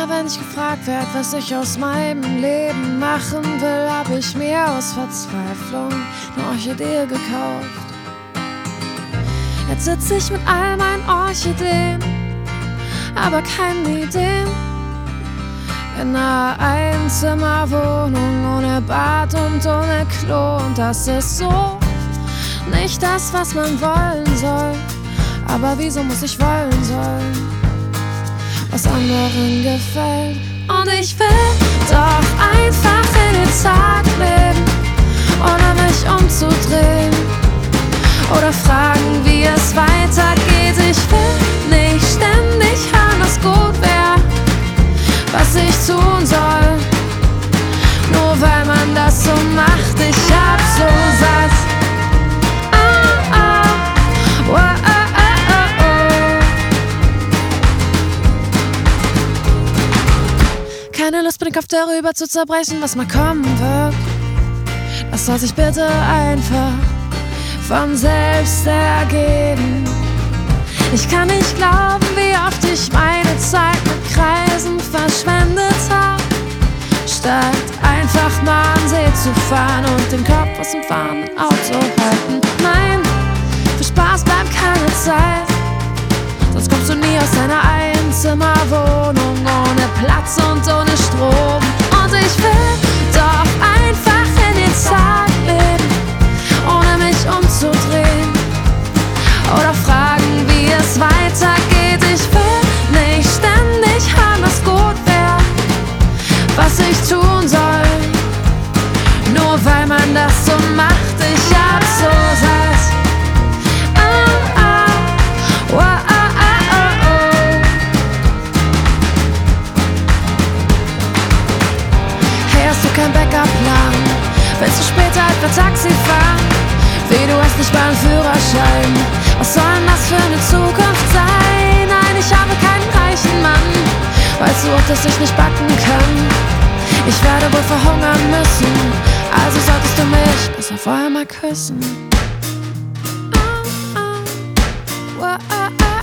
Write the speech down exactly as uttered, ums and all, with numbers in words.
Immer wenn ich gefragt werd, was ich aus meinem Leben machen will, hab ich mir aus Verzweiflung eine Orchidee gekauft. Jetzt sitz ich mit all meinen Orchideen, aber keine Ideen. In einer Einzimmerwohnung ohne Bad und ohne Klo. Und das ist so nicht das, was man wollen soll. Aber wieso muss ich wollen sollen, was anderen gefällt? Und ich will doch einfach in den Tag leben, ohne mich umzudrehen oder fragen, wie es weitergeht. Ich will nicht ständig hören, was gut wäre, was ich tun soll, nur weil man das so macht. Ich hab so satt. Ah, ah, oh, oh, oh, oh. Keine Lust, den Kopf darüber zu zerbrechen, was mal kommen wird. Das soll sich bitte einfach von selbst ergeben. Ich kann nicht glauben, wie oft ich meine Zeit mit Kreisen verschwendet hab, statt einfach mal an See zu fahren und den Kopf aus dem fahrenden Auto halten. Nein, für Spaß bleibt keine Zeit, sonst kommst du nie aus deiner Einzimmerwohnung ohne Platz und ohne Strom. Und ich will doch einfach in den Tag leben, ohne mich umzudrehen oder fragen, wie es weitergeht. Ich will nicht ständig hören, was gut wäre, was ich tun soll, nur weil man das so macht. Ich hab so satt. Ah, ah, oh, ah, ah, oh, oh. Hey, hast du kein Backup-Plan? Willst du später etwa Taxi fahren? Wie, du hast nicht mal einen Führerschein. Was soll denn das für eine Zukunft sein? Nein, ich habe keinen reichen Mann. Weißt du auch, dass ich nicht backen kann? Ich werde wohl verhungern müssen, also solltest du mich besser vorher mal küssen. Oh, oh, oh, oh, oh.